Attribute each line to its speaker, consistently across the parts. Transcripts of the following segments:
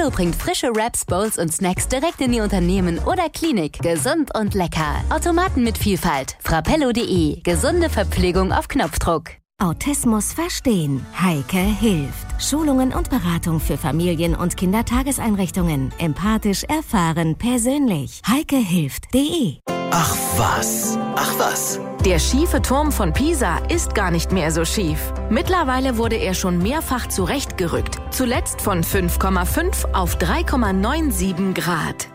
Speaker 1: Frappello bringt frische Wraps, Bowls und Snacks direkt in die Unternehmen oder Klinik. Gesund und lecker. Automaten mit Vielfalt. Frappello.de. Gesunde Verpflegung auf Knopfdruck.
Speaker 2: Autismus verstehen. Heike hilft. Schulungen und Beratung für Familien- und Kindertageseinrichtungen. Empathisch, erfahren, persönlich. heikehilft.de.
Speaker 3: Ach was. Ach was.
Speaker 4: Der schiefe Turm von Pisa ist gar nicht mehr so schief. Mittlerweile wurde er schon mehrfach zurechtgerückt. Zuletzt von 5,5 auf 3,97 Grad.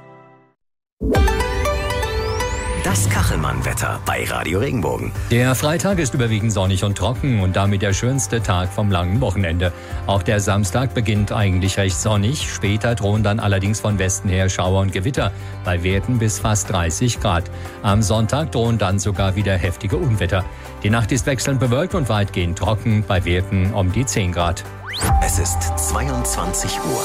Speaker 3: Das Kachelmann-Wetter bei Radio Regenbogen.
Speaker 5: Der Freitag ist überwiegend sonnig und trocken und damit der schönste Tag vom langen Wochenende. Auch der Samstag beginnt eigentlich recht sonnig. Später drohen dann allerdings von Westen her Schauer und Gewitter bei Werten bis fast 30 Grad. Am Sonntag drohen dann sogar wieder heftige Unwetter. Die Nacht ist wechselnd bewölkt und weitgehend trocken bei Werten um die 10 Grad.
Speaker 3: Es ist 22 Uhr.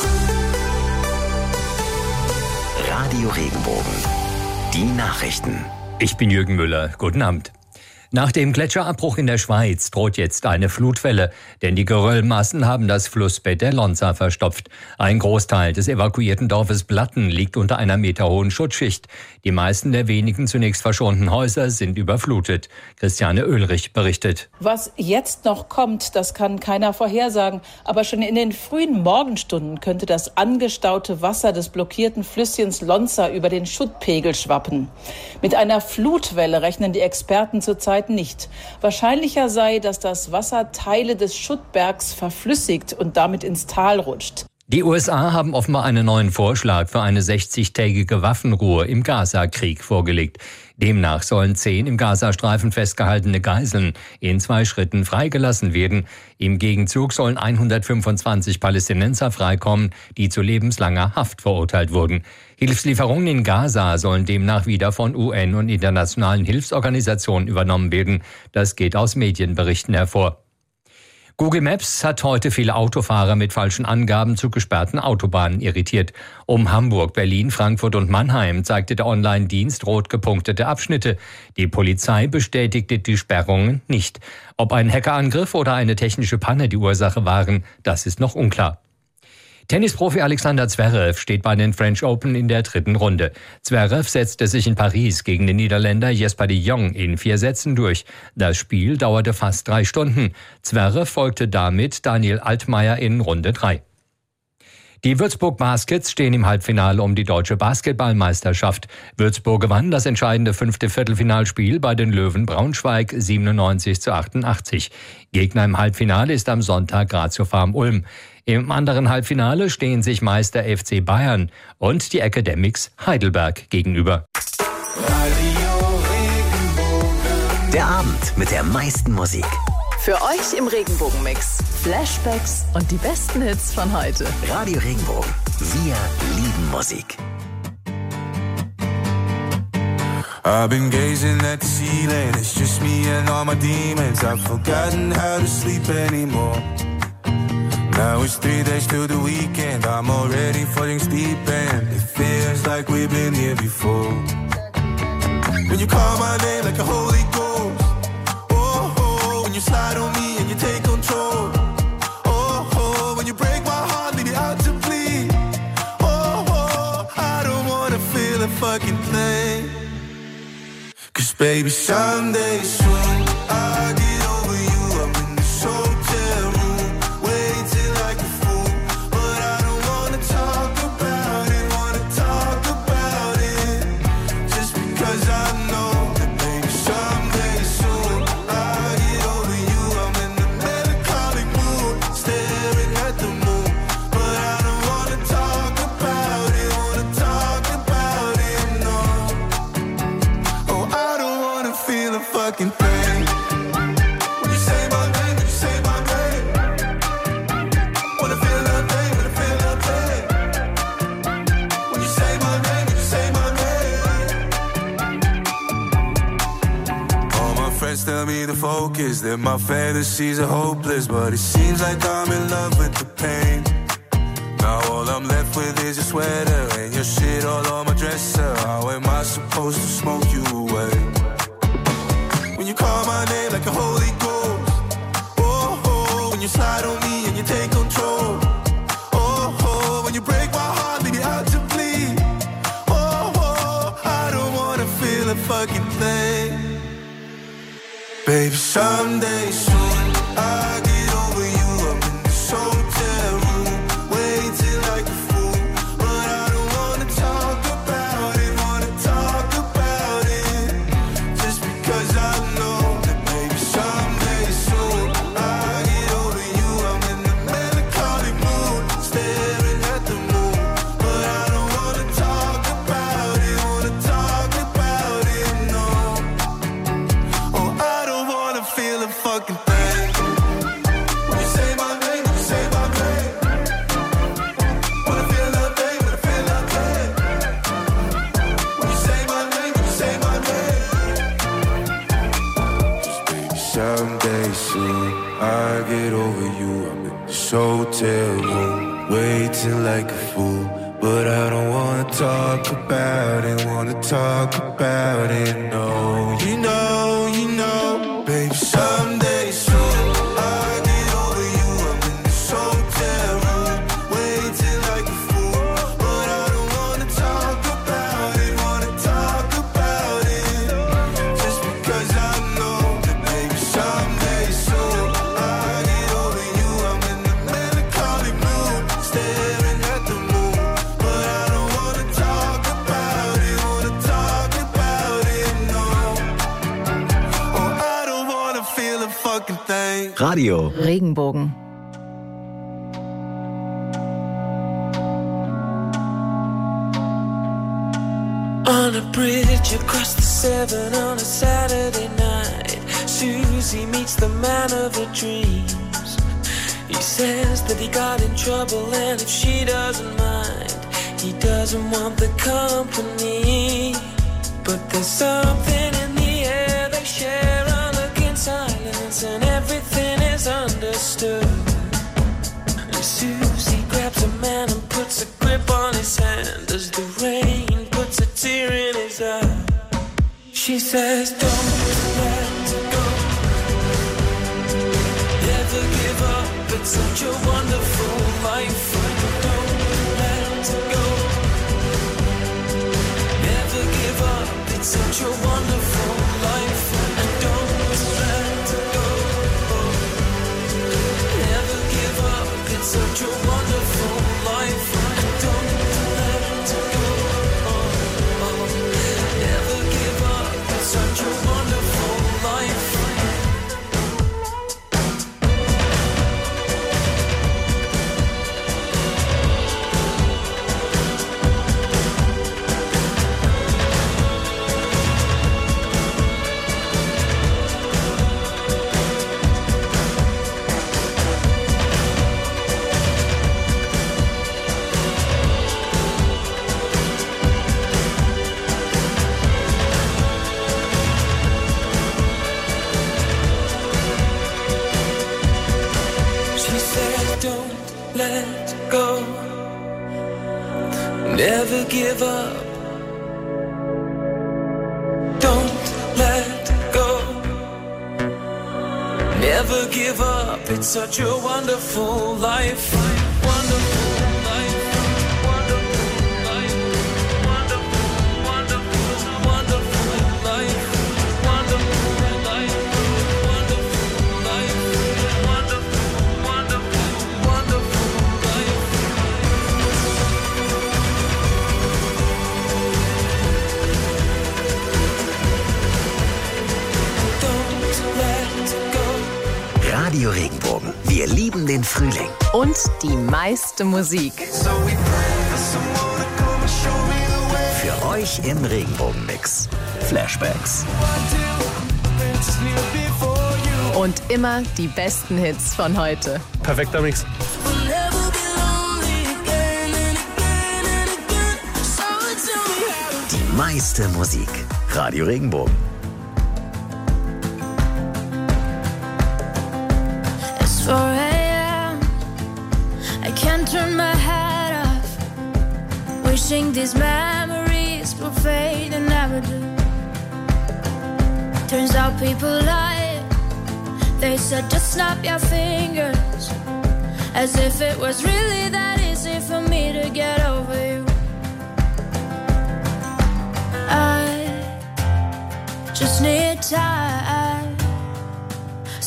Speaker 3: Radio Regenbogen. Die Nachrichten.
Speaker 5: Ich bin Jürgen Müller. Guten Abend. Nach dem Gletscherabbruch in der Schweiz droht jetzt eine Flutwelle, denn die Geröllmassen haben das Flussbett der Lonza verstopft. Ein Großteil des evakuierten Dorfes Blatten liegt unter einer meterhohen Schutzschicht. Die meisten der wenigen zunächst verschonten Häuser sind überflutet. Christiane Oehlrich berichtet.
Speaker 6: Was jetzt noch kommt, das kann keiner vorhersagen. Aber schon in den frühen Morgenstunden könnte das angestaute Wasser des blockierten Flüsschens Lonza über den Schuttpegel schwappen. Mit einer Flutwelle rechnen die Experten zurzeit nicht. Wahrscheinlicher sei, dass das Wasser Teile des Schuttbergs verflüssigt und damit ins Tal rutscht.
Speaker 5: Die USA haben offenbar einen neuen Vorschlag für eine 60-tägige Waffenruhe im Gaza-Krieg vorgelegt. Demnach sollen 10 im Gazastreifen festgehaltene Geiseln in 2 Schritten freigelassen werden. Im Gegenzug sollen 125 Palästinenser freikommen, die zu lebenslanger Haft verurteilt wurden. Hilfslieferungen in Gaza sollen demnach wieder von UN und internationalen Hilfsorganisationen übernommen werden. Das geht aus Medienberichten hervor. Google Maps hat heute viele Autofahrer mit falschen Angaben zu gesperrten Autobahnen irritiert. Um Hamburg, Berlin, Frankfurt und Mannheim zeigte der Online-Dienst rot gepunktete Abschnitte. Die Polizei bestätigte die Sperrungen nicht. Ob ein Hackerangriff oder eine technische Panne die Ursache waren, das ist noch unklar. Tennisprofi Alexander Zverev steht bei den French Open in der 3. Runde. Zverev setzte sich in Paris gegen den Niederländer Jesper de Jong in 4 Sätzen durch. Das Spiel dauerte fast 3 Stunden. Zverev folgte damit Daniel Altmaier in Runde 3. Die Würzburg Baskets stehen im Halbfinale um die deutsche Basketballmeisterschaft. Würzburg gewann das entscheidende 5. Viertelfinalspiel bei den Löwen Braunschweig 97-88. Gegner im Halbfinale ist am Sonntag Grazio Farm Ulm. Im anderen Halbfinale stehen sich Meister FC Bayern und die Academics Heidelberg gegenüber.
Speaker 3: Der Abend mit der meisten Musik.
Speaker 4: Für euch im Regenbogenmix Flashbacks und die besten Hits von heute.
Speaker 3: Radio Regenbogen. Wir lieben Musik.
Speaker 7: I've been gazing at the ceiling. It's just me and all my demons. I've forgotten how to sleep anymore. Now it's 3 days till the weekend. I'm already falling deep and it feels like we've been here before. When you call my name like a Holy Ghost. Oh, oh, when you slide on me and you take control. Oh, oh, when you break my heart, leave me out to bleed. Oh, oh, I don't wanna feel a fucking thing. 'Cause baby, someday soon I'll get over you. I'm in this hotel room, waiting like a fool. But I don't wanna talk about it, just because I know that maybe someday soon I'll get over you. I'm in the melancholic mood, staring at the moon. But I don't wanna talk about it, no. Oh, I don't wanna feel a fucking thing. When you say my name, when you say my name, wanna feel nothing, wanna feel nothing. When you say my name, when you say my name. All my friends tell me to focus, that my fantasies are hopeless, but it seems like I'm in love with the pain. Now all I'm left with is your sweater and your shit all on my dresser. How am I supposed to smoke you away? When you call my name like a Holy Ghost. Oh, oh, when you slide on me and you take control. Oh, oh, when you break my heart. feel a fucking thing. Baby, someday soon I'll get over you. I'm in this hotel room, waiting like a fool, but I don't wanna talk about it, just because I know that maybe someday soon I'll get over you. I'm in the melancholy mood, staring at the moon, but I don't wanna talk about it, no. Oh, I don't wanna feel a fucking thing. When you say my name, when you say my name, wanna feel that pain, wanna feel that pain. When you say my name, when you say my name, just maybe someday soon I'll get over you. I'm in this hotel room, waiting like a fool, but I don't wanna talk about it, no. You know, baby, someday soon I'll get over you. I'm in this hotel room, waiting like a fool, but I don't wanna talk about it, just because I know that maybe someday soon I'll get over you. I'm in the melancholy mood, staring at the moon, but I don't wanna talk about it, no. Oh, I don't wanna feel a fucking thing.
Speaker 3: Radio
Speaker 4: Regenbogen.
Speaker 8: On a bridge across the Severn on a Saturday night, Susie meets the man of her dreams. He says that he got in trouble, and if she doesn't mind, he doesn't want the company. But there's something in the air they share, a look in silence, and everything is understood. And Susie grabs a man and puts a grip on his hand as the rain puts a tear in his eye. She says, don't let go, never give up, it's such a wonderful life. Don't let go, never give up, it's such a wonderful life. And don't let go, never give up, it's such a wonderful life. And don't let go, never give up, it's such a wonderful life. She said, don't let go, never give up. Don't let go, never give up. It's such a wonderful life. Wonderful life. Wonderful life. Wonderful, wonderful, wonderful life. Wonderful life. Wonderful life. Wonderful, wonderful, wonderful life. Don't let go.
Speaker 3: Radio Regenbogen. Wir lieben den Frühling.
Speaker 4: Und die meiste Musik.
Speaker 3: Für euch im Regenbogen-Mix. Flashbacks.
Speaker 4: Und immer die besten Hits von heute.
Speaker 9: Perfekter Mix.
Speaker 3: Die meiste Musik. Radio Regenbogen.
Speaker 10: It's 4 a.m. I can't turn my head off, wishing these memories will fade and never do. Turns out people lie. They said just snap your fingers, as if it was really that easy for me to get over you. I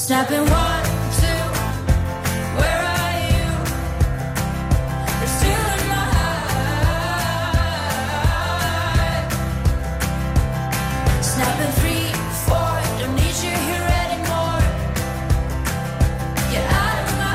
Speaker 10: Snapping 1, 2, where are you? You're still in my heart. Snapping 3, 4, don't need you here anymore. Get out of my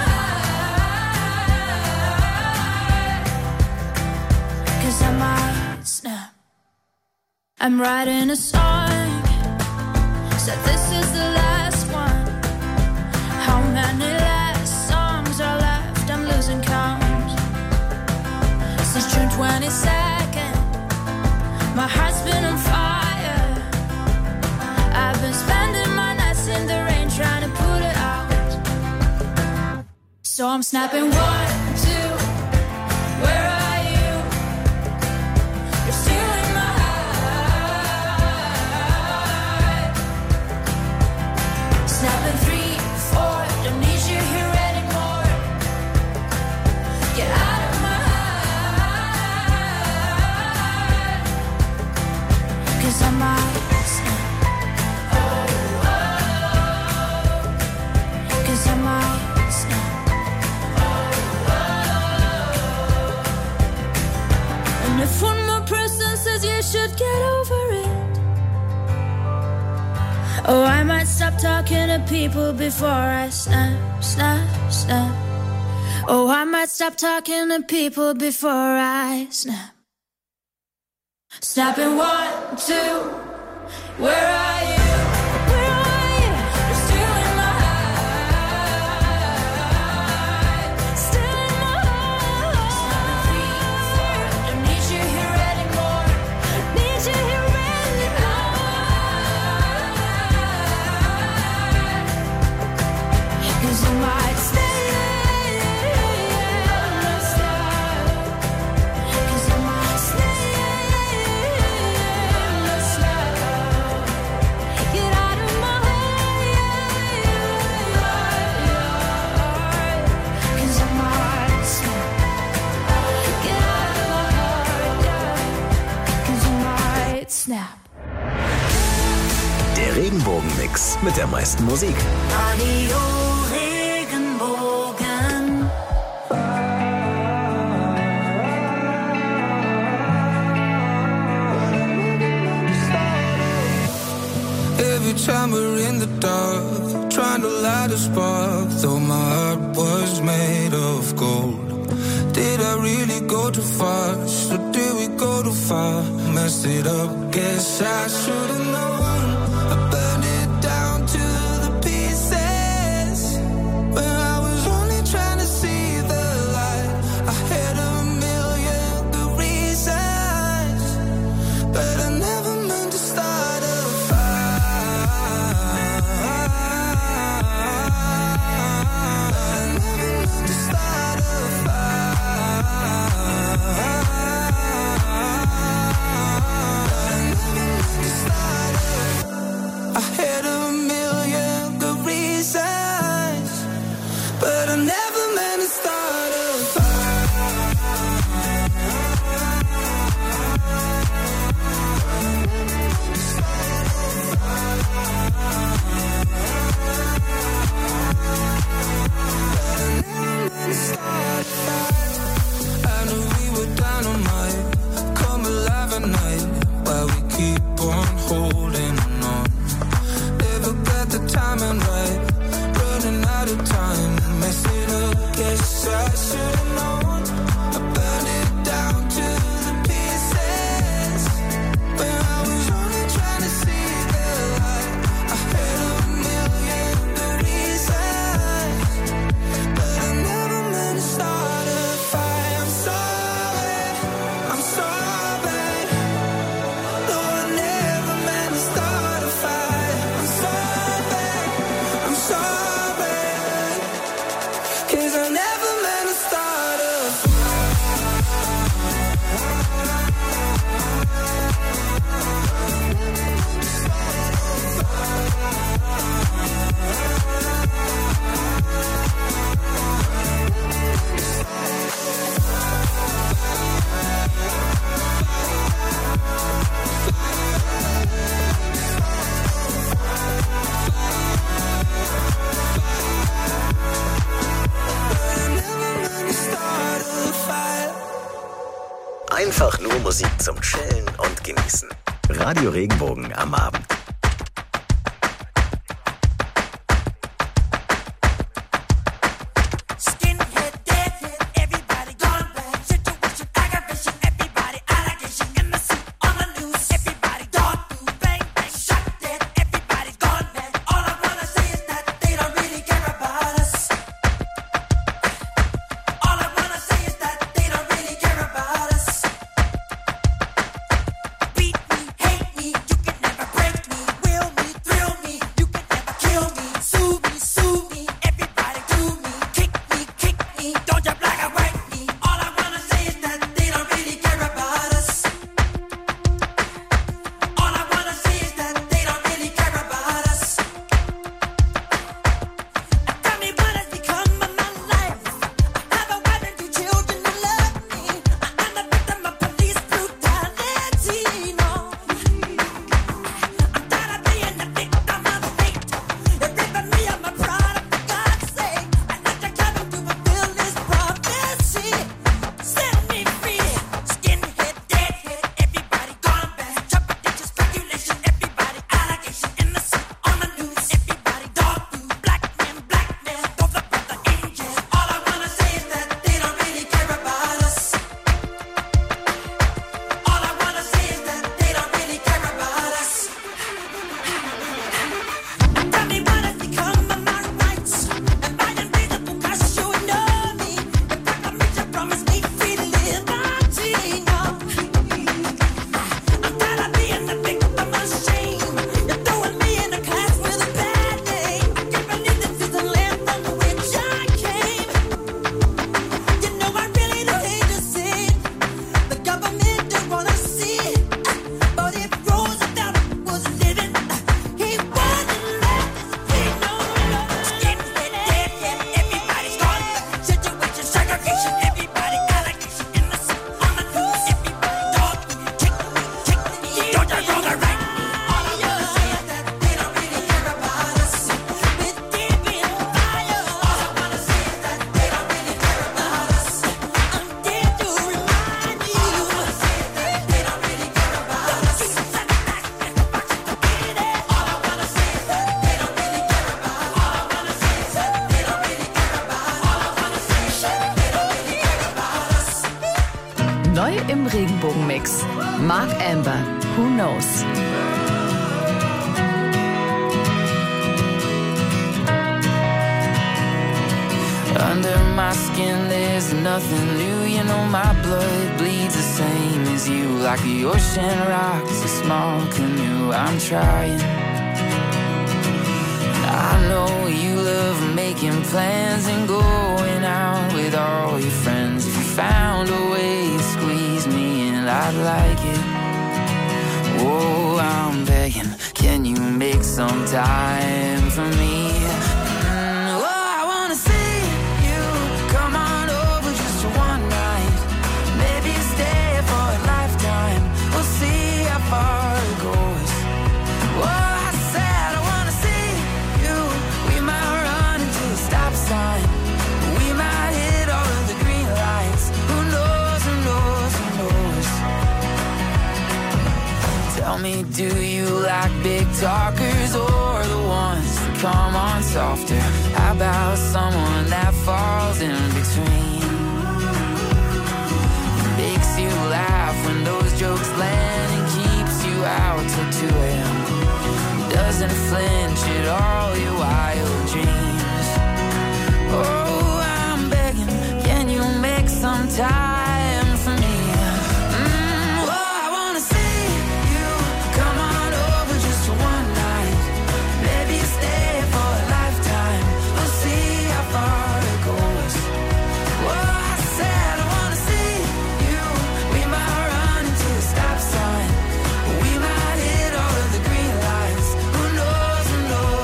Speaker 10: heart. 'Cause I might snap. I'm writing a song, said this is the last one. How many last songs are left? I'm losing count. Since June 22nd, my heart's been on fire. I've been spending my nights in the rain trying to put it out. So I'm snapping 1, 2, where are you? You're still in my heart. Snapping 3, 4, don't need you here anymore. Get out of my heart. 'Cause I might snap. 'Cause I might snap. And if one more person says you should get over it, oh, I might stop talking to people before I snap, snap, snap. Oh, I might stop talking to people before I snap. Snapping 1, 2, where are you? Where are you? You're still in my heart. Still in my heart. Snapping 3, 4, don't need you here anymore. Need you here anymore. 'Cause I might stay. 'Cause I might stay. Get out of my heart. 'Cause I might snap. Get out of my heart. 'Cause I might snap.
Speaker 3: Der Regenbogen-Mix mit der meisten Musik.
Speaker 10: Radio Regenbogen.
Speaker 7: Every time we're in the dark, trying to light a spark, though my heart was made of gold. Did I really go too fast, or did we go too far? Messed it up, guess I should've known. I burned it down to the pieces, when I was only trying to see the light. I had a million good reasons, but I never meant to start a fire. I never meant to start a fire. I never meant to start a
Speaker 3: zum Chillen und Genießen. Radio Regenbogen am Abend.
Speaker 4: Neu im Regenbogenmix. Mark Amber, Who Knows?
Speaker 8: Under my skin there's nothing new. You know my blood bleeds the same as you. Like the ocean rocks a small canoe. I'm trying. I know you love making plans and going out with all your friends. If you found a way to squeeze me in, I'd like it. Oh, I'm begging, can you make some time for me? Tell me, do you like big talkers or the ones that come on softer? How about someone that falls in between? Makes you laugh when those jokes land and keeps you out till 2 a.m. Doesn't flinch at all your wild dreams. Oh, I'm begging, can you make some time for me? Who knows?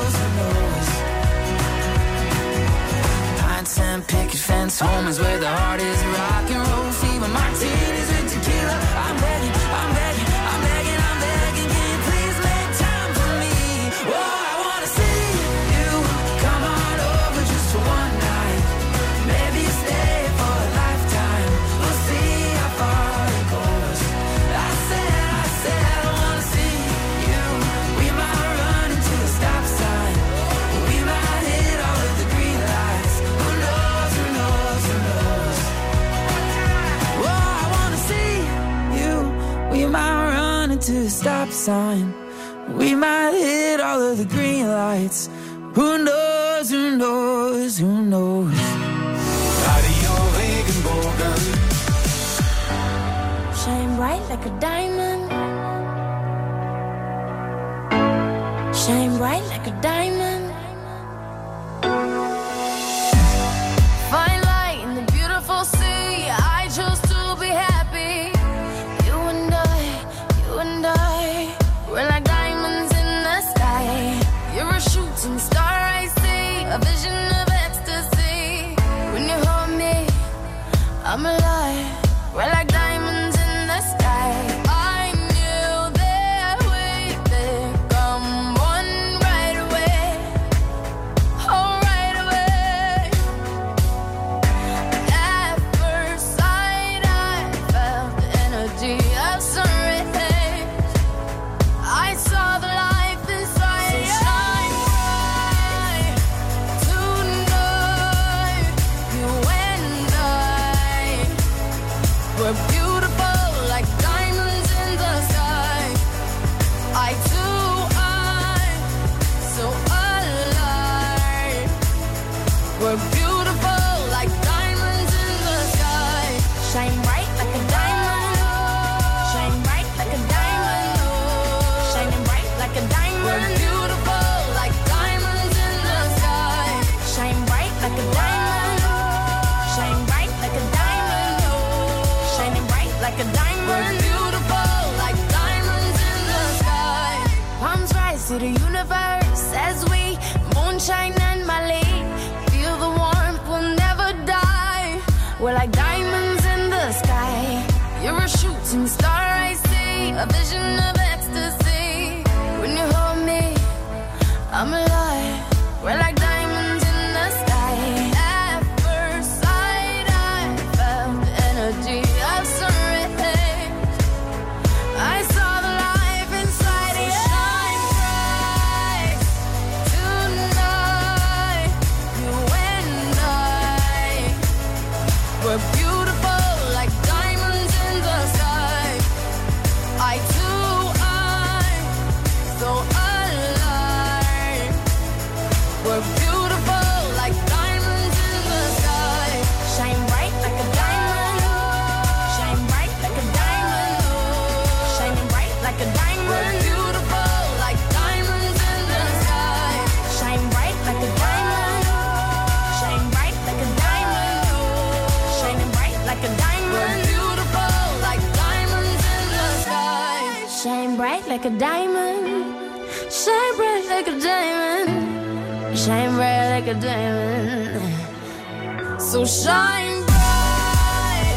Speaker 8: the stop sign. We might hit all of the green lights. Who knows, who knows, who knows?
Speaker 7: Radio Regenbogen.
Speaker 10: Shine bright like a diamond. Shine bright like a diamond. Find light in the beautiful sea. I chose to be happy. You and I, we're like diamonds in the sky. You're a shooting star, I see, a vision of ecstasy. When you hold me, I'm alive. We're like diamonds in the sky. I knew that we'd become one right away. Oh, right away. At first sight, I felt the energy of sun rays. I saw the life inside you. Shine bright tonight. You and I, we're beautiful like diamonds in the sky. I too, I'm so alive. We're beautiful like diamonds in the sky. Shine bright like a diamond. Shine bright like a diamond. Shining bright like a diamond. We're beautiful like diamonds in the sky. Shine bright like a diamond. Shine bright like a diamond. Shining bright like a diamond. We're beautiful like diamonds in the sky. Palms rise to the universe as we moonshine and Mali. Feel the warmth, we'll never die. We're like diamonds in the sky. You're a shooting star, I see, a vision of ecstasy. When you hold me, I'm alive. We're like diamonds in the sky. At first sight, I felt the energy of sun rays. I saw the life inside you. Shine bright tonight. You and I, we're beautiful like diamonds in the sky. I too, I'm so alive. We're beautiful like diamonds in the sky. Shine bright like a diamond. Shine bright like a diamond. Shining bright like a diamond. We're beautiful like diamonds in the sky. Shine bright like a diamond. Shine bright like a diamond. Shining bright like a diamond. We're beautiful like diamonds in the sky. Shine bright like a diamond. Shine bright like a diamond. Shine bright like a diamond. So shine bright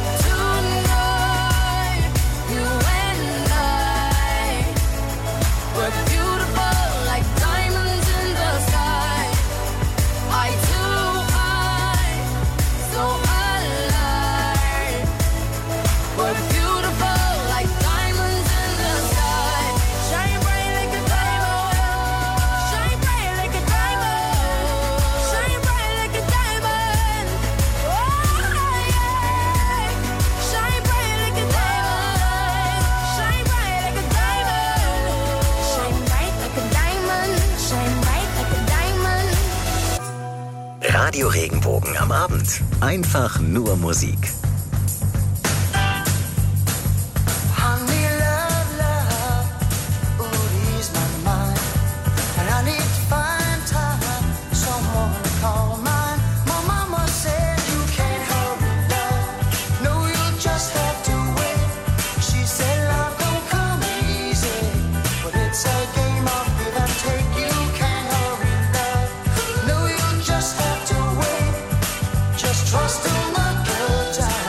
Speaker 10: tonight. You and I, we're beautiful like diamonds in the sky. I too, I'm so alive. We're beautiful like diamonds in the sky. Shine bright like a diamond. Shine bright like a diamond. Shine bright like a diamond. Oh, yeah. Shine bright like a diamond. Shine bright like a diamond. Shine bright like a diamond. Shine bright like a diamond.
Speaker 3: Radio Regenbogen am Abend. Einfach nur Musik.
Speaker 8: Honey, love, love, ooh, ease my mind. And I need to find time, someone to call mine. My mama said you can't hurry love. No, you'll just have to wait. She said love don't come easy, but it's a game of give and take. You can't hurry love. No, you'll just have to wait. Just trust in the good times.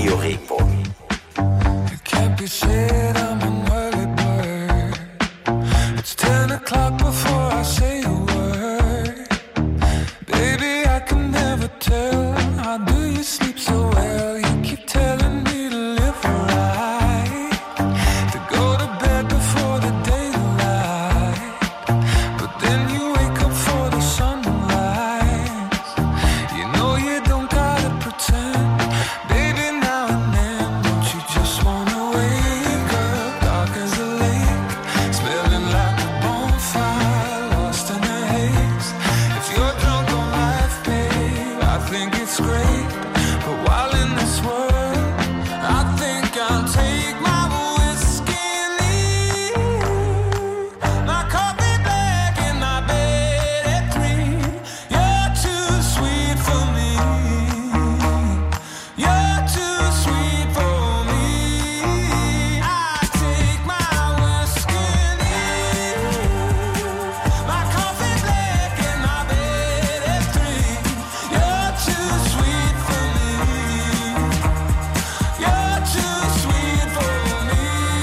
Speaker 3: Radio Regenbogen.
Speaker 8: It can't be said I'm an early bird. It's 10 o'clock before I say a word. Baby, I can never tell. How do you sleep so well? You keep telling me to live right, to go to bed before the daylight, but then you wake up for the sunrise. You know you don't gotta pretend, baby, now and then. Don't you just wanna wake up, dark as a lake, smelling like a bonfire, lost in the haze. If you're drunk on life, babe, I think it's great, but while in this world, I think I'll take my whiskey and leave my coffee black in my bed at 3. You're too sweet for me. You're too sweet for me. I take my whiskey and leave my coffee black in my bed at 3. You're too sweet for me. You're too sweet for me.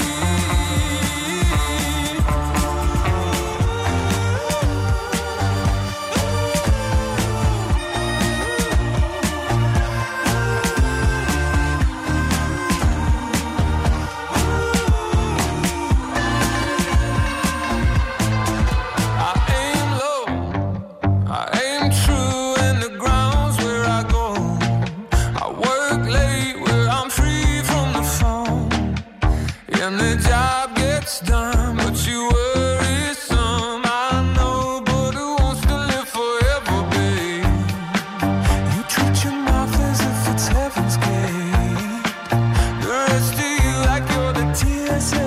Speaker 8: I aim low, I aim true, and the ground's where I go. I work late where I'm free from the phone, and the job gets done, but you worry some. I know, but who wants to live forever, babe? You treat your mouth as if it's heaven's gate. The rest of you like you're the TSA.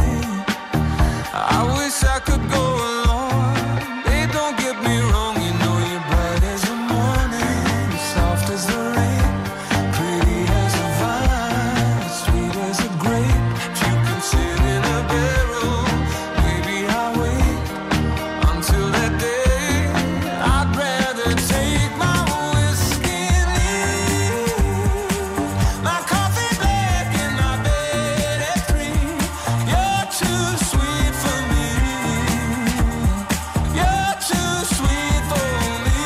Speaker 8: I wish I could go along. Babe, don't get me wrong. You know you're bright as the morning, soft as the rain, pretty as a vine, sweet as a grape. If you can sit in a barrel, maybe I'll wait until that day. I'd rather take my whiskey and leave my coffee black in my bed at 3. You're too sweet for me. You're too sweet for me.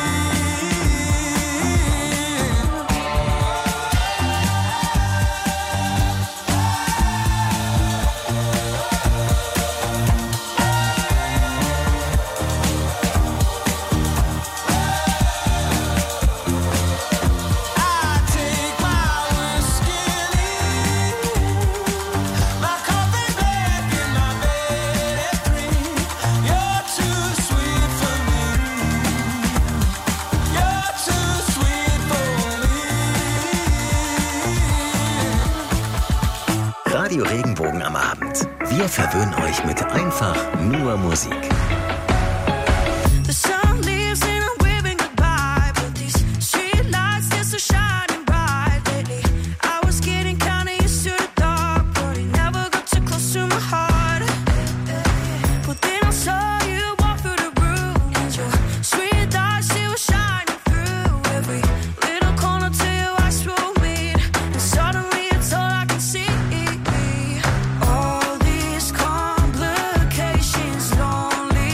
Speaker 8: I take my whiskey and leave my coffee black in my bed at 3. You're too sweet for me. You're too sweet for me.
Speaker 3: Radio Regenbogen am Abend. Wir verwöhnen euch mit einfach nur Musik.
Speaker 10: The sun leaves and I'm waving goodbye, but these street lights, they're so shining bright lately. I was getting kinda used to the dark, but it never got too close to my heart. But then I saw you walk through the room, and your sweet eyes, they were shining through every little corner till your eyes will meet, and suddenly it's all I can see. All these complications, lonely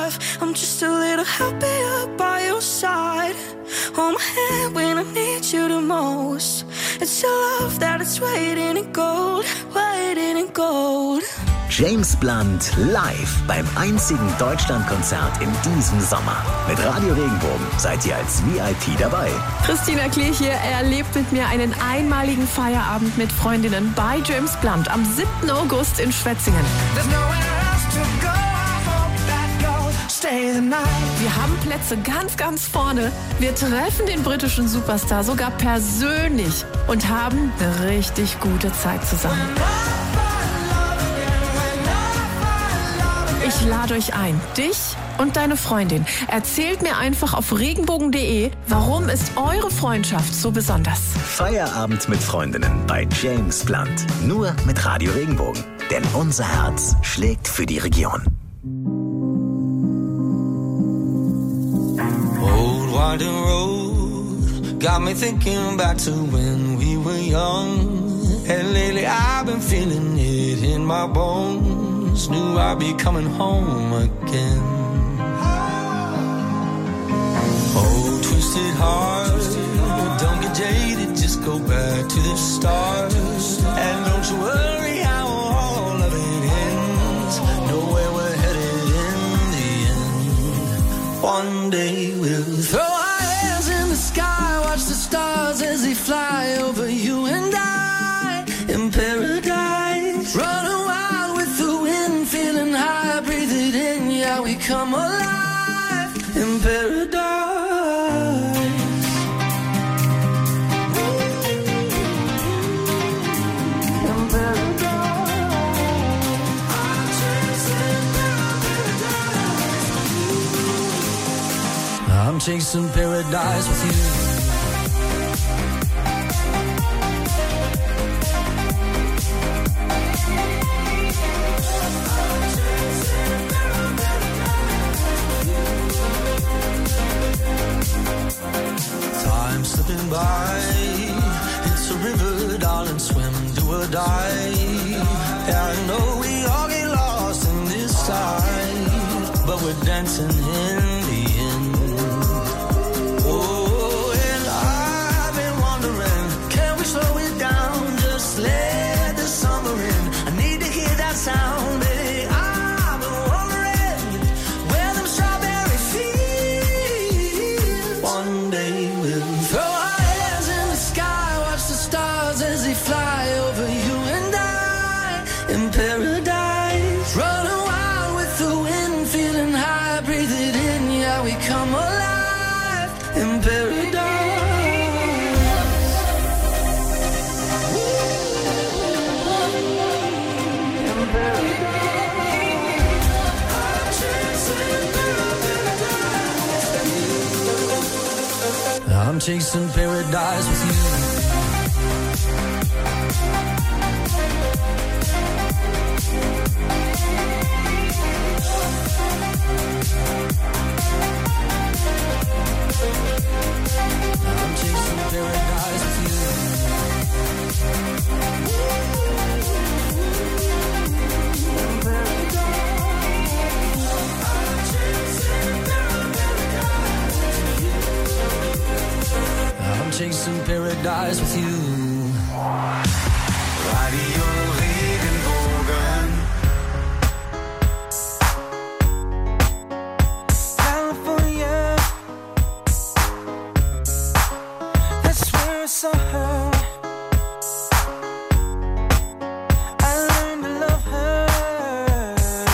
Speaker 10: love. I'm just a little happier by your side. Hold my hand when I need you the most. It's your love that is waiting in gold, waiting in gold.
Speaker 3: James Blunt live beim einzigen Deutschlandkonzert in diesem Sommer. Mit Radio Regenbogen seid ihr als VIP dabei.
Speaker 9: Christina Klee hier, er erlebt mit mir einen einmaligen Feierabend mit Freundinnen bei James Blunt am 7. August in Schwetzingen. Wir haben Plätze ganz, ganz vorne. Wir treffen den britischen Superstar sogar persönlich und haben eine richtig gute Zeit zusammen. Ich lade euch ein, dich und deine Freundin. Erzählt mir einfach auf regenbogen.de, warum ist eure Freundschaft so besonders.
Speaker 3: Feierabend mit Freundinnen bei James Blunt. Nur mit Radio Regenbogen. Denn unser Herz schlägt für die Region.
Speaker 8: Old winding road got me thinking back to when we were young. And lately I've been feeling it in my bones. Knew I'd be coming home again. Oh, twisted heart, don't get jaded, just go back to the start. And don't you worry how all of it ends. Know where we're headed in the end. One day we'll throw our hands in the sky, watch the stars as they fly over you and I in paradise. Run wild with the wind, feeling high, breathe it in, yeah, we come alive in paradise. I'm chasing paradise with you. Time slipping by, it's a river, darling, swim, do or die. Yeah, I know we all get lost in this tide, but we're dancing in the end. Oh, and I've been wondering, can we slow it down, just let the summer in. I need to hear that sound, baby. I've been wondering where them strawberry fields. One day we'll throw our hands in the sky, watch the stars as they fly over you and I in paradise. Running wild with the wind, feeling high, breathe it in, yeah, we come alive in paradise. I'm chasing paradise with you. I'm chasing paradise with I'm chasing paradise with you.
Speaker 7: Radio Regenbogen. California, that's where I saw her. I learned to love her.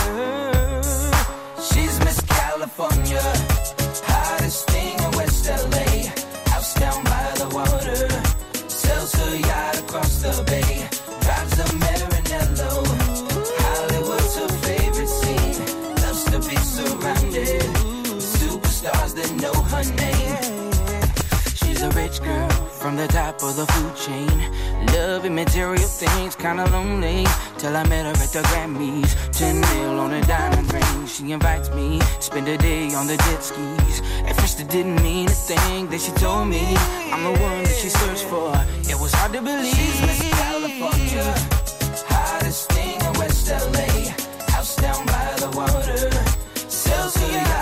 Speaker 7: She's Miss California, hottest thing in West LA. House down by the water, sails her yacht across the bay, drives a Maranello. Hollywood's her favorite scene, loves to be surrounded with superstars that know her name. She's a rich girl from the top of the food chain, loving material things, kinda lonely, till I met her at the Grammys. 10 mil on a diamond ring, she invites me, spend a day on the jet skis. At first it didn't mean a thing, then she told me I'm the one that she searched for. It was hard to believe. She's Miss California, hottest thing in West LA. House down by the water, sails her yacht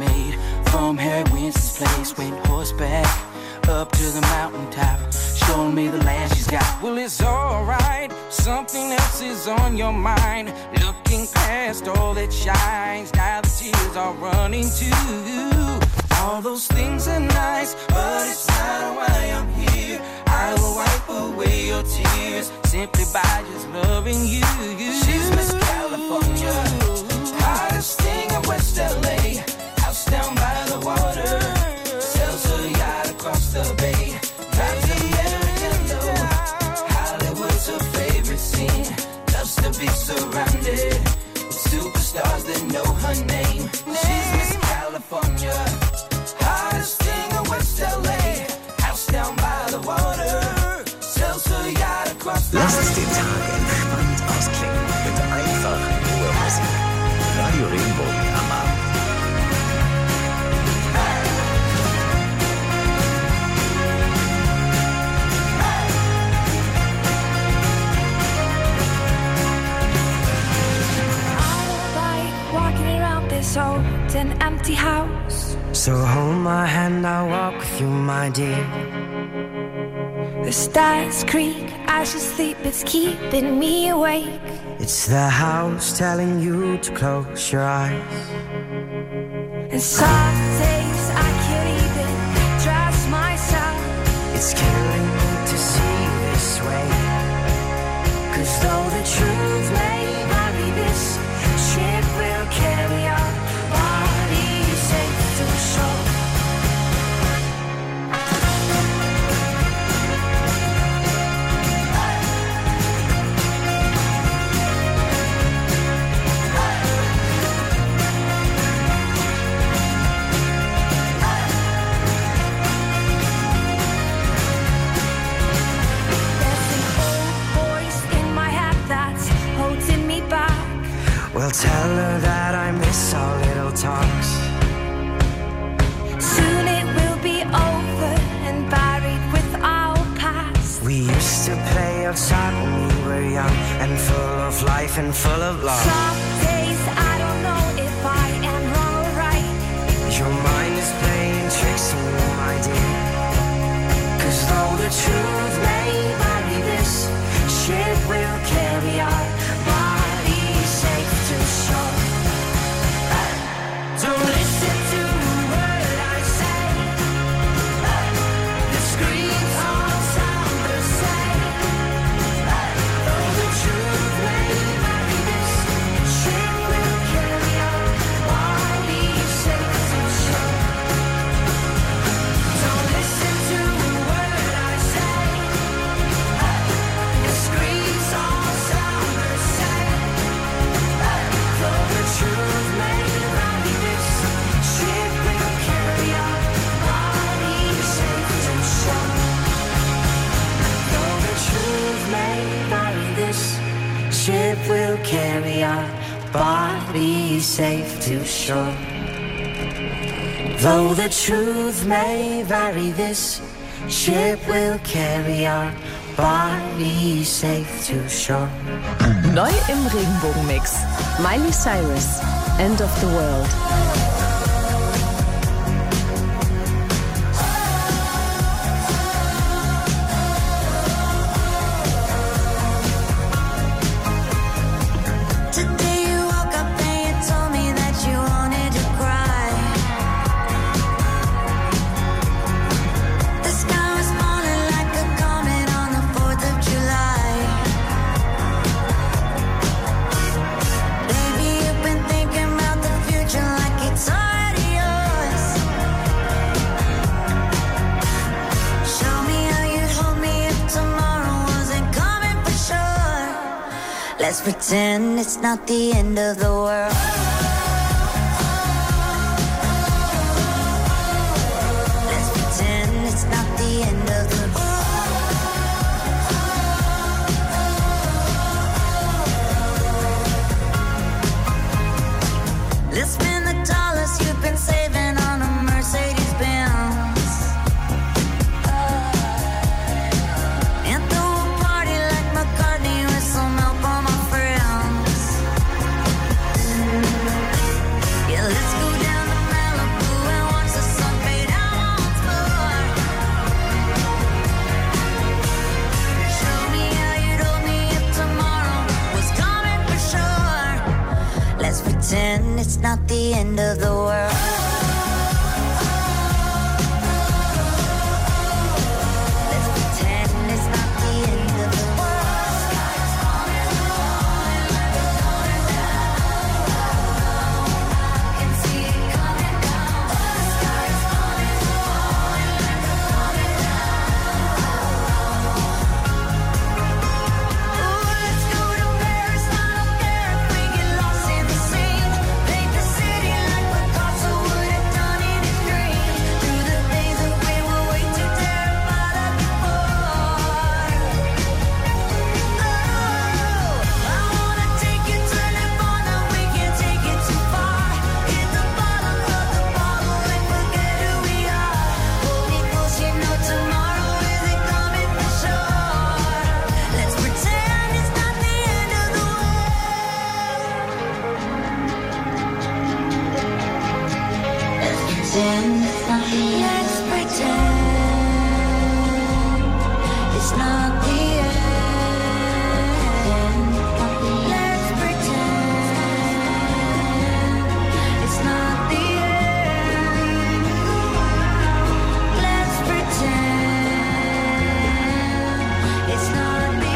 Speaker 11: made from Harry Winston's place. Went horseback up to the mountaintop, showing me the land she's got. Well, it's alright, something else is on your mind. Looking past all that shines, now the tears are running too. All those things are nice, but it's not why I'm here. I will wipe away your tears simply by just loving you. She's Miss California, hottest thing in West LA. House down by the water, sells her yacht across the bay. Drives American though, Hollywood's her favorite scene. Loves to be surrounded with superstars that know her name. She's Miss California, hottest thing in West LA. House down by the water, sells her yacht across the bay.
Speaker 3: Lasst den Tag entspannt ausklingen mit einfach nur Musik. Radio Regenbogen am Abend.
Speaker 10: Old and empty house.
Speaker 12: So hold my hand, I'll walk with you, my dear.
Speaker 10: The stars creak as you sleep, it's keeping me awake.
Speaker 12: It's the house telling you to close your eyes.
Speaker 10: And some days I can't even trust myself.
Speaker 12: It's killing me to see this way. 'Cause though the truth may vary, this ship will carry on. Well, tell her that I miss our little talks.
Speaker 10: Soon it will be over and buried with our past.
Speaker 12: We used to play outside when we were young and full of life and full of love.
Speaker 10: Some days I don't know if I am wrong or right.
Speaker 12: Your mind is playing tricks on you, my dear. 'Cause though the truth may vary, this ship will carry our bodies safe to shore. Don't listen to a word I say. The screams all sound the same. Though the truth may vary, this ship will carry our bodies safe to shore. Don't listen to a word I say. The screams all sound the same. Though the truth may vary, this ship will carry our bodies safe to shore. Though the truth may vary, this ship will carry our bodies safe to shore. Though the truth may vary, this ship will carry our bodies safe to shore.
Speaker 4: Neu im Regenbogenmix. Miley Cyrus, End of the World.
Speaker 10: Today you woke up and you told me that you wanted to cry. The sky was falling like a comet on the 4th of July. Baby, you've been thinking about the future like it's already yours. Show me how you'd hold me if tomorrow wasn't coming for sure. Let's pretend it's not the end of the world. Let's pretend it's not the end of the world. Let's spend the dollars you've been saving on a Mercedes Benz. And throw a party like McCartney with some help on my friends. the end of the world. Let's pretend it's not the end of the world. Sky's falling, falling like a falling down. I can see it coming down. The sky's falling, falling like a falling down. Ooh, let's go to Paris, not up there if we get lost in the scene. Paint the city like Picasso would have done in his dreams. Through the days that we were way too terrified of before. Oh, I wanna take you to Nirvana, we can't take it too far. Hit the bottom of the bottle and forget who we are. Hold me close, you know tomorrow isn't coming for sure. Let's pretend it's not the end of the world. Let's pretend it's not the end. Let's pretend it's not the end. Let's pretend it's not the end. Let's pretend it's not the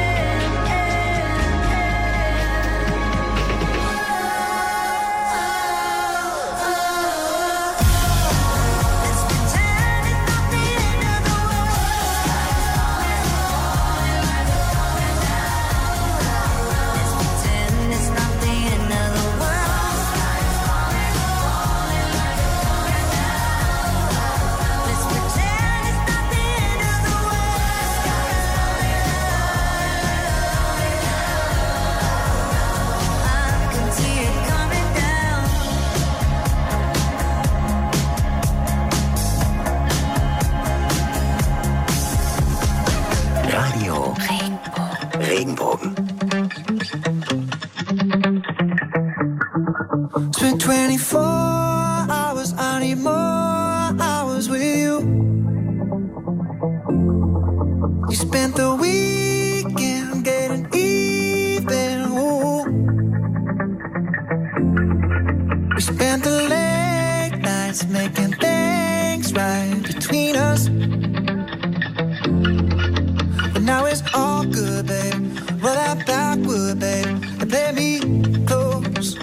Speaker 3: Radio Regenbogen.
Speaker 13: Spent 24 hours, I need more hours with you. You spent the weekend getting even. Ooh. We spent the late nights making things right between us. But now it's all good, babe. Roll that backward, babe, and play me close.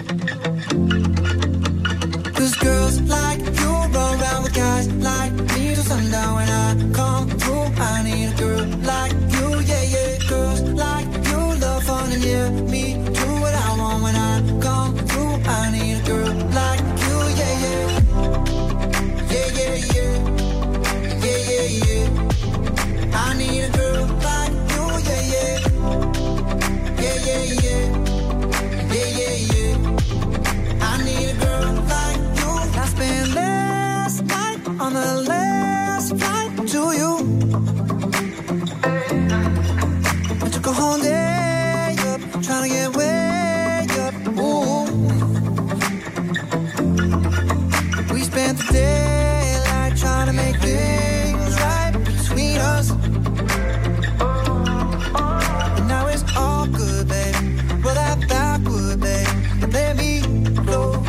Speaker 13: Cause girls like you run around with guys like me till sundown. When I come through, I need a girl like you, yeah, yeah. Girls like you love fun and yeah, me do what I want. When I come through, I need a girl like you, yeah, yeah. Yeah, yeah, yeah. Yeah, yeah, yeah. I need a girl like you, yeah, yeah. Yeah, yeah, yeah. Yeah, yeah, yeah. I need a girl like you. I spent last night on the last flight to you. I took a whole day up, trying to get way up. Ooh. We spent the daylight trying to make things right between us. And now it's all good, babe. Roll that backward, babe, and let me close.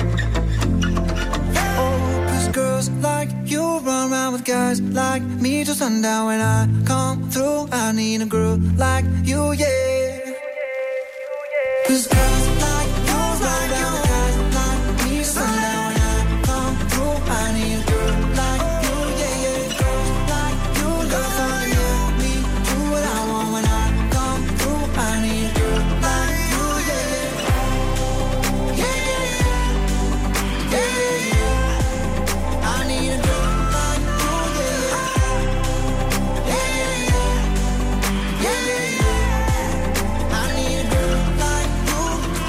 Speaker 13: Oh, cause girls like you run around with guys like me till sundown. When I come through, I need a girl like you, yeah. Cause girls like you run around with guys like me till sundown. When I come through, I need a girl like you, yeah, yeah. Girls like you love fun, yeah, me do what I want. When I come through, I need a girl like you, yeah, yeah. Yeah, yeah, yeah. Yeah, yeah, yeah. I need a girl like you, yeah, yeah. Yeah, yeah, yeah. Yeah, yeah, yeah. I need a girl like you.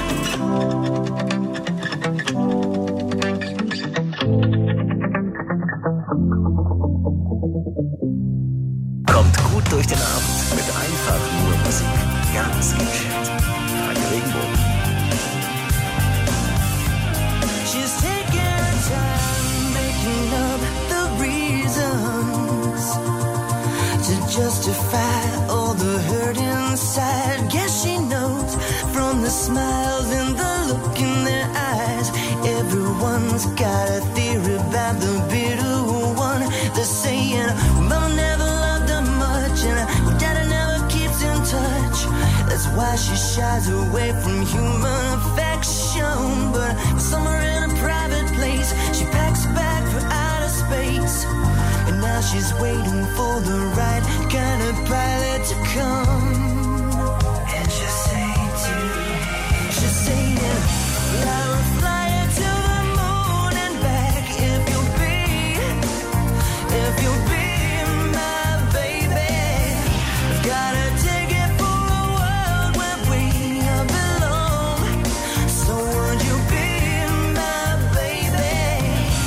Speaker 3: Kommt gut durch den Abend mit einfach nur Musik. Ganz gechillt. Radio Regenbogen.
Speaker 12: She's taking her time making up the reasons to justify all the hurt inside. Guess she knows from the smiles and the look in their eyes.
Speaker 14: got a theory about the bitter one. They're saying mama never loved her much and her daddy never keeps in touch. That's why she shies away from human affection. But somewhere in a private place, she packs a bag for outer space. And now she's waiting for the right kind of pilot to come. And she's saying she's saying, I will fly you to the moon and back if you'll be my baby. I've gotta take it for a world where we belong. So would you be my baby?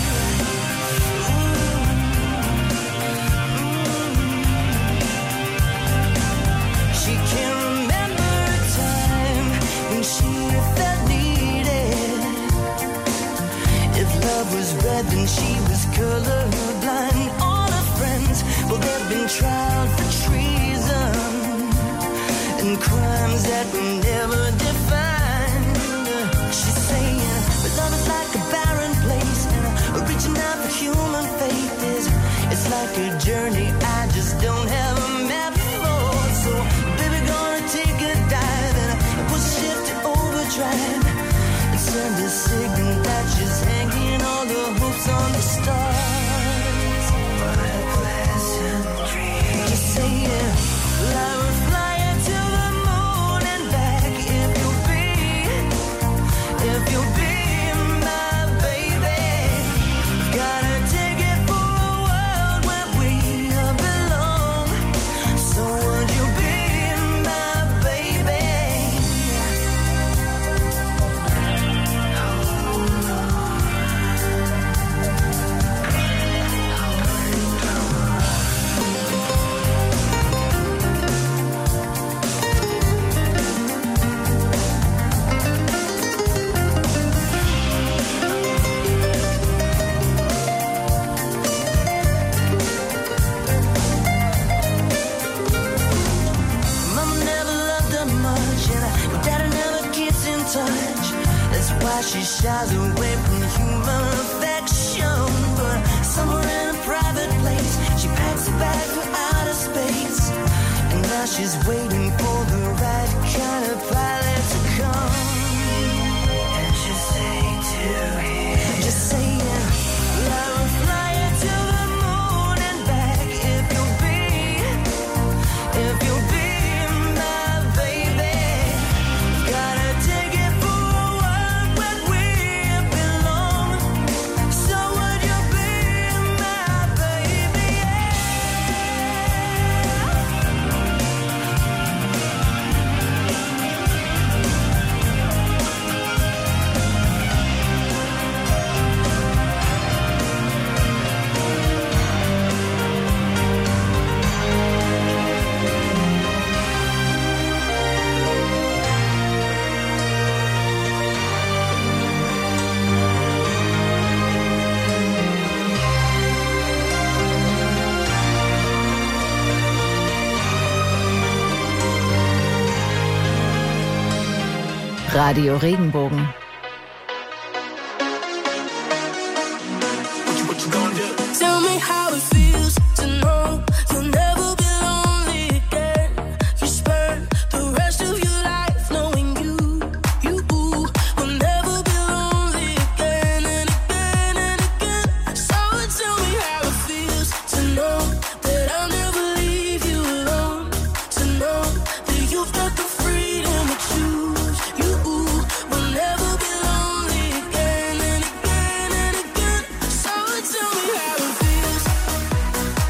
Speaker 14: She can't remember a time when she felt needed. If love was red, then she was colorblind. All her friends, well, they've been tried for treason and crimes that were never defined. She's saying, but love is like a barren place, and reaching out for human faith it's like a journey I just don't have a map for. So, baby, gonna take a dive and push shift to overdrive and send a signal that she's hanging all the hopes on the stars. What a pleasant dream. Just saying, I will fly you to the moon and back if you'll be my baby. Gotta take it for a world where we belong. So would you be my baby? Mama never loved her much, and her daddy never keeps in touch. That's why she shies away from human affection. But somewhere in a private place, she packs a bag for outer space. And now she's waiting for the right kind of pilot to come. And she's saying to him, just saying, I will fly you to the moon and back if you'll be my baby. Gotta take it for a world where we belong. So would you be my baby?
Speaker 4: Radio Regenbogen.
Speaker 10: Tell me how it feels to know you'll never be lonely again. You spend the rest of your life knowing you will never be lonely again and again and again. So tell me how it feels to know that I'll never leave you alone. To know that you've got the freedom to choose. You will never be lonely again and again and again. So tell me how it feels.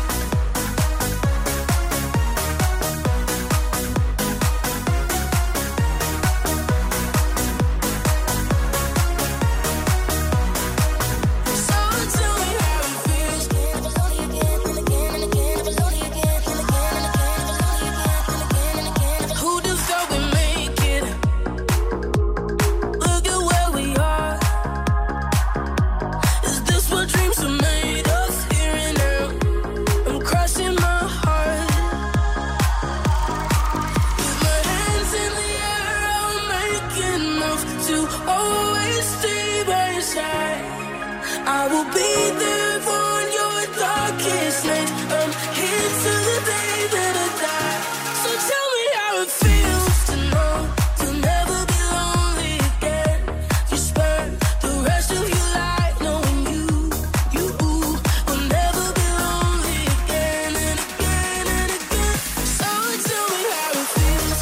Speaker 8: I will be there for your darkest night. I'm here till the day that I die. So tell me how it feels to know you'll never be lonely again. You spend the rest of your life knowing you will never be lonely again and again and again. So tell me how it feels.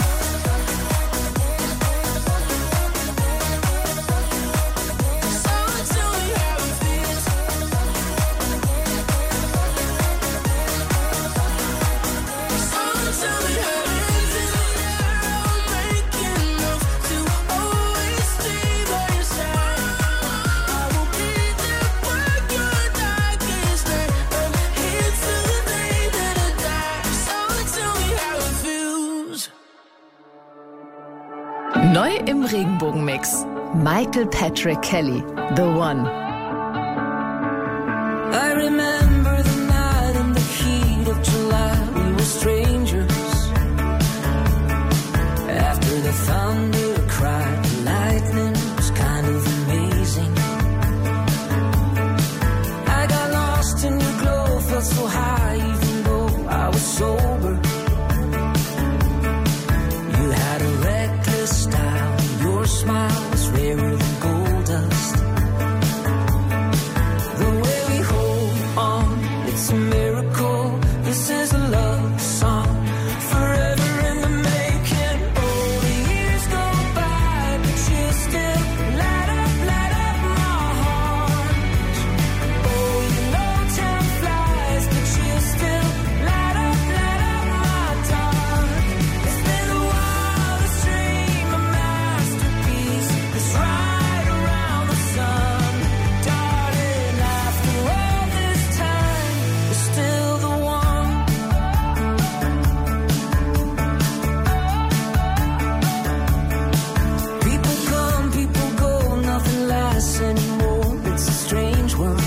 Speaker 8: So tell me how it feels. So tell me how it feels. I'll make enough to always stay by your side. I will be there for your darkest night. I'm here till the day that I die. So tell me how it feels.
Speaker 4: Neu im Regenbogenmix. Michael Patrick Kelly, The One.
Speaker 8: I remember the night in the heat of July. We were strangers. After the thunder cried, the lightning was kind of amazing. I got lost in your glow, felt so high even though I was sober. You had a reckless style, your smile was rarer than gold dust. The way we hold on, it's a miracle. This is a love song, forever in the making. Oh, the years go by, but you still light up my heart. Oh, you know time flies, but you still light up my dark. It's been a wildest dream, a masterpiece that's right around the sun. Darling, after all this time, you're still the one. People come, people go, nothing lasts anymore. It's a strange world.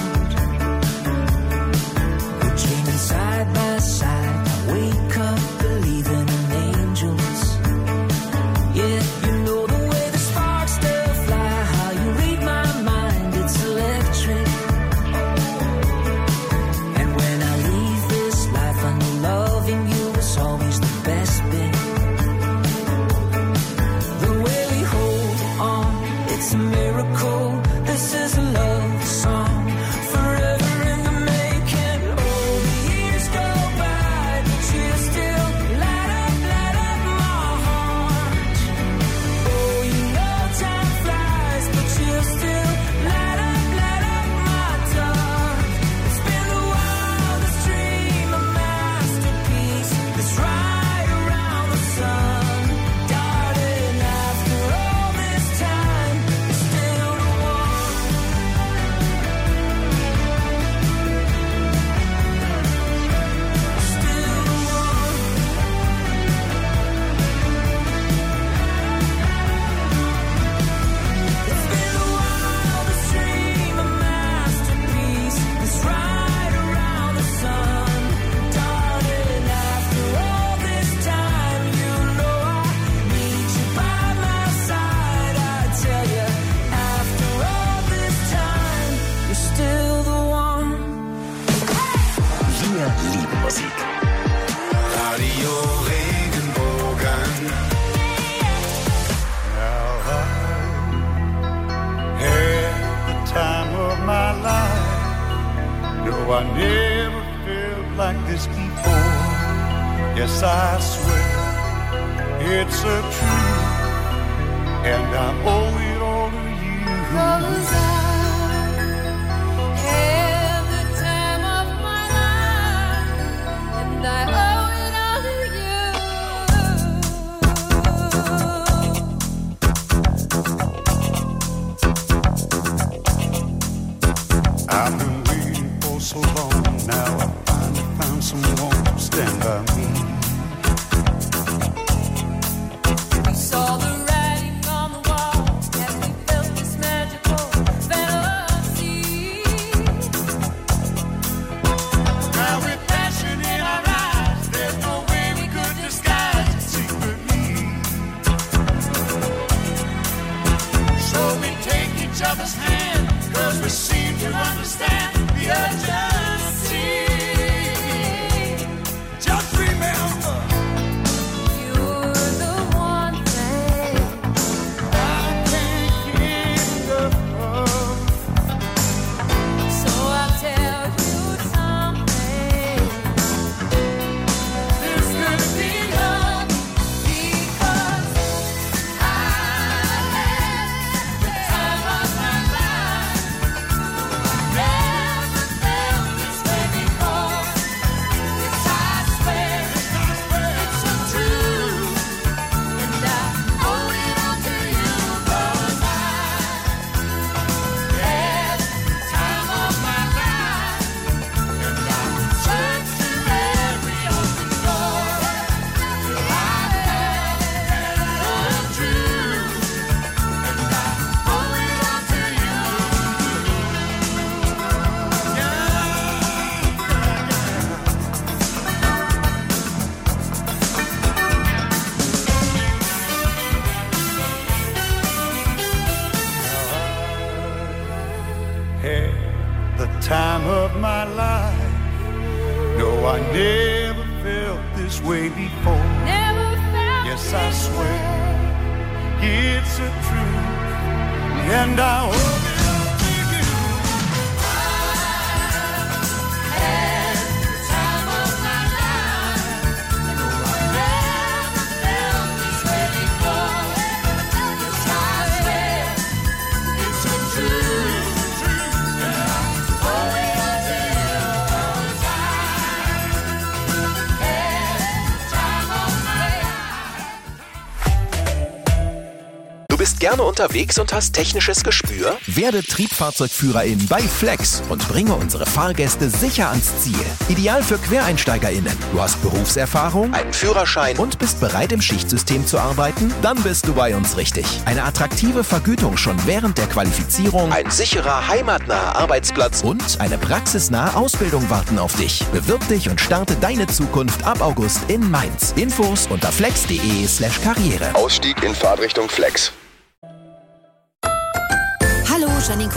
Speaker 8: We're dreaming side by side. I wake up believing in angels. Yeah, you know the way the sparks still fly, how you read my mind, it's electric. And when I leave this life, I know loving you is always the best bit. The way we hold on, it's a miracle. This is a love song, forever in the making. Oh, the years go by, but you still light up my heart. Oh, you know time flies, but you still light up my dark. It's been the wildest dream, a masterpiece that's right around the sun. Darling, after all this time, you're still the one. Still the one. It's been the wildest dream, a masterpiece that's right around the sun. Darling, after all this time, you know I need you by my side. I tell you, after all this time, you're still the one.
Speaker 3: Wir lieben Musik.
Speaker 7: Radio Regenbogen.
Speaker 15: Now I had the time of my life. No, I never felt like this before. Yes, I swear it's a truth, and I owe it all to you.
Speaker 12: 'Cause I had the time of my life, and I owe it all to you.
Speaker 15: I've been waiting for so long. Now I finally found someone to stand by me.
Speaker 12: We saw the writing on the wall as we felt this magical fantasy.
Speaker 15: Now with passion in our eyes, there's no way we could disguise it secretly. So we take each other's hand, 'cause we seem to understand. time of my life. No, I never felt this way before. Yes, I swear it's a truth, and I hope it up to you. I had the time of my life. No, I never felt this way before. Yes, I swear it's a truth, and I hope it up to you. 'Cause I had the time of my life.
Speaker 16: Du bist gerne unterwegs und hast technisches Gespür? Werde Triebfahrzeugführerin bei Flex und bringe unsere Fahrgäste sicher ans Ziel. Ideal für QuereinsteigerInnen. Du hast Berufserfahrung, einen Führerschein und bist bereit, im Schichtsystem zu arbeiten? Dann bist du bei uns richtig. Eine attraktive Vergütung schon während der Qualifizierung, ein sicherer, heimatnaher Arbeitsplatz und eine praxisnahe Ausbildung warten auf dich. Bewirb dich und starte deine Zukunft ab August in Mainz. Infos unter flex.de/karriere.
Speaker 17: Ausstieg in Fahrtrichtung Flex.